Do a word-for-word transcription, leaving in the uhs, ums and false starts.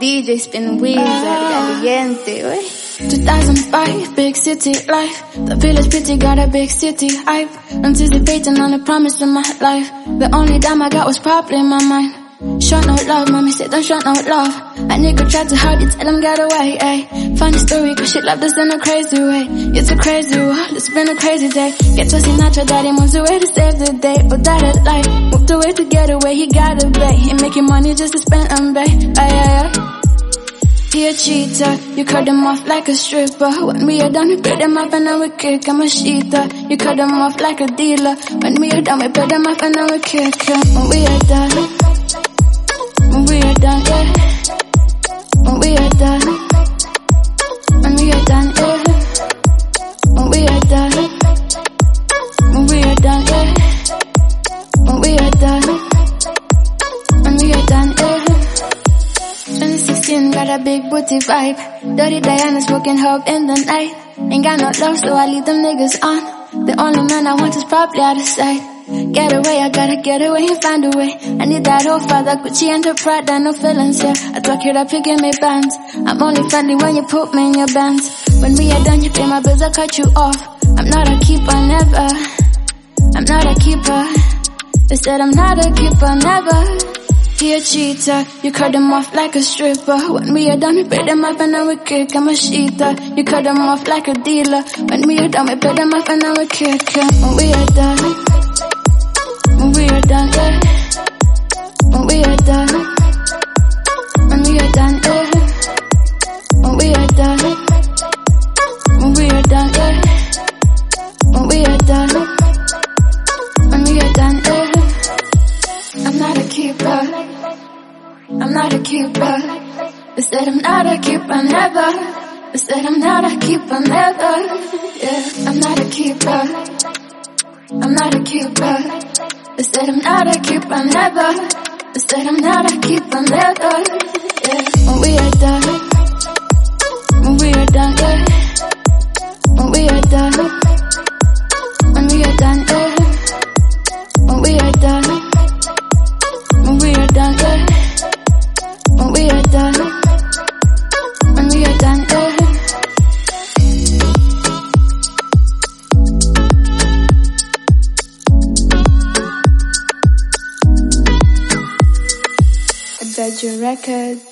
D J spin Weezer, caliente, wey. two thousand five, big city life. The village pretty got a big city hype. Anticipating on the promise of my life. The only dime I got was probably my mind. Show no love, mommy said don't show no love. A nigga tried to hide it, tell him get away, ayy. Funny story, cause shit love this in a crazy way. It's a crazy world, it's been a crazy day. Get to see Nacho, daddy moves away to save the day. But that life, moved away to get away, he got away. He making money just to spend on bay, ay, ay, ay. He a cheater, you cut him off like a stripper. When we are done, we put them up and then we kick him a cheater. You cut him off like a dealer. When we are done, we put them up and then we kick him. When we are done, when we are done, yeah. When we are done, when we are done, yeah. When we are done, when we are done, yeah. When we are done, when we are done, yeah. twenty sixteen got a big booty vibe. Dirty Diana smoking herb in the night. Ain't got no love, so I leave them niggas on. The only man I want is probably out of sight. Get away, I gotta get away and find a way. I need that whole father, Gucci and her Prada, no feelings, yeah. I talk it up, you give me bands. I'm only friendly when you put me in your bands. When we are done, you pay my bills, I cut you off. I'm not a keeper, never. I'm not a keeper. They said I'm not a keeper, never. He a cheater, you cut him off like a stripper. When we are done, we put them up and then we kick him a cheater. You cut him off like a dealer. When we are done, we put them up and then we kick him. When we are done, when we are done, yeah. When we are done, when we are done, yeah. When we are done, when we are done, yeah. When we are done, when we are done, yeah. I'm not a keeper. I'm not a keeper. They said I'm not a keeper, never. They said I'm not a keeper, never. Yeah, I'm not a keeper. I'm not a keeper. They said I'm not a keeper, never. They said I'm not a keeper, never. Yeah, when we are done, when we are done, yeah. When we are done, when we are done, yeah. When we are done, when we are done, yeah. When we are done, when we are done, yeah. Adagio Records.